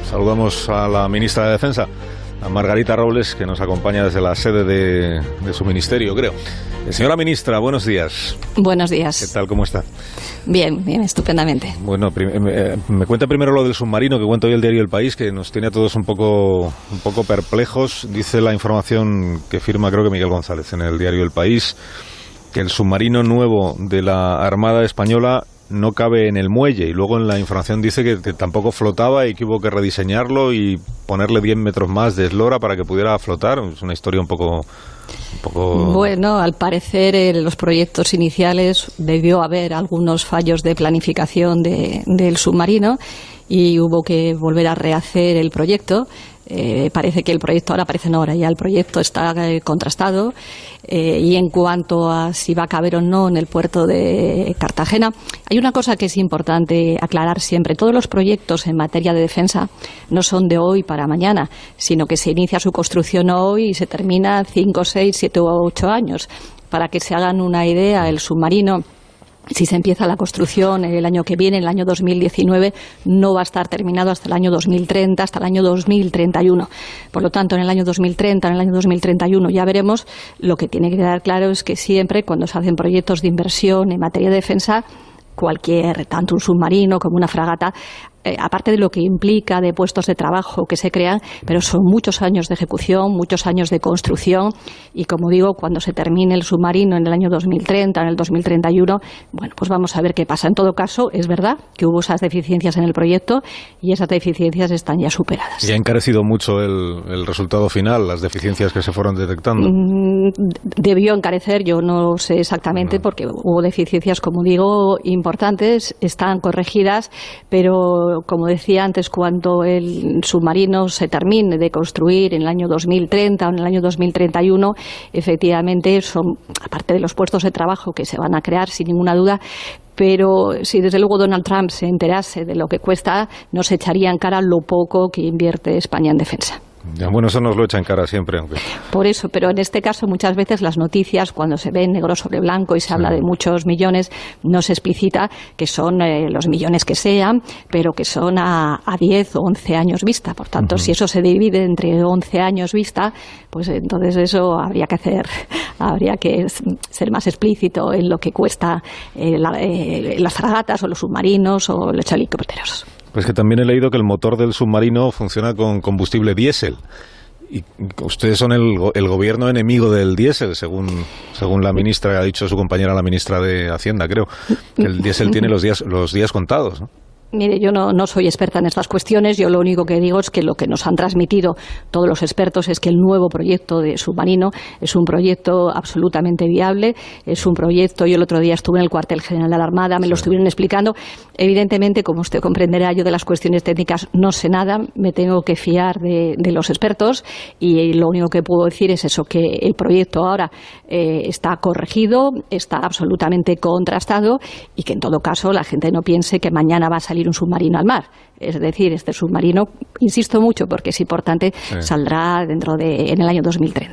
Saludamos a la ministra de Defensa, a Margarita Robles, que nos acompaña desde la sede de su ministerio, creo. Señora ministra, buenos días. Buenos días. ¿Qué tal? ¿Cómo está? Bien, estupendamente. Bueno, me cuenta primero lo del submarino que cuenta hoy el diario El País, que nos tiene a todos un poco perplejos. Dice la información que firma, creo que Miguel González, en el diario El País, que el submarino nuevo de la Armada Española no cabe en el muelle, y luego en la información dice que tampoco flotaba y que hubo que rediseñarlo y ponerle 10 metros más de eslora para que pudiera flotar. Es una historia un poco... Bueno, al parecer en los proyectos iniciales debió haber algunos fallos de planificación del submarino y hubo que volver a rehacer el proyecto. Parece que el proyecto ya el proyecto está contrastado, y en cuanto a si va a caber o no en el puerto de Cartagena, hay una cosa que es importante aclarar siempre: todos los proyectos en materia de defensa no son de hoy para mañana, sino que se inicia su construcción hoy y se termina 5, 6, 7 o 8 años. Para que se hagan una idea, el submarino, si se empieza la construcción el año que viene, el año 2019, no va a estar terminado hasta el año 2030, hasta el año 2031. Por lo tanto, en el año 2030, en el año 2031 ya veremos. Lo que tiene que quedar claro es que siempre, cuando se hacen proyectos de inversión en materia de defensa, tanto un submarino como una fragata, aparte de lo que implica de puestos de trabajo que se crean, pero son muchos años de ejecución, muchos años de construcción, y como digo, cuando se termine el submarino en el año 2030, en el 2031, bueno, pues vamos a ver qué pasa. En todo caso, es verdad que hubo esas deficiencias en el proyecto y esas deficiencias están ya superadas. ¿Y ha encarecido mucho el resultado final, las deficiencias que se fueron detectando? Debió encarecer, yo no sé exactamente, porque hubo deficiencias, como digo, importantes, están corregidas, pero como decía antes, cuando el submarino se termine de construir en el año 2030 o en el año 2031, efectivamente son, aparte de los puestos de trabajo que se van a crear sin ninguna duda, pero si desde luego Donald Trump se enterase de lo que cuesta, nos echaría en cara lo poco que invierte España en defensa. Ya, bueno, eso nos lo echa en cara siempre. Aunque... Por eso, pero en este caso muchas veces las noticias, cuando se ven negro sobre blanco y se habla de muchos millones, no se explicita que son los millones que sean, pero que son a 10 o 11 años vista. Por tanto, si eso se divide entre 11 años vista, pues entonces eso habría que ser más explícito en lo que cuesta las fragatas o los submarinos o los helicópteros. Pues que también he leído que el motor del submarino funciona con combustible diésel. Y ustedes son el gobierno enemigo del diésel, según la ministra, ha dicho su compañera, la ministra de Hacienda, creo. Que el diésel tiene los días contados, ¿no? Mire, yo no soy experta en estas cuestiones. Yo lo único que digo es que lo que nos han transmitido todos los expertos es que el nuevo proyecto de submarino es un proyecto absolutamente viable, es un proyecto... Yo el otro día estuve en el cuartel general de la Armada, me lo estuvieron explicando. Evidentemente, como usted comprenderá, yo de las cuestiones técnicas no sé nada, me tengo que fiar de los expertos, y lo único que puedo decir es eso, que el proyecto ahora está corregido, está absolutamente contrastado, y que en todo caso la gente no piense que mañana va a salir un submarino al mar. Es decir, este submarino, insisto mucho porque es importante, saldrá en el año 2030.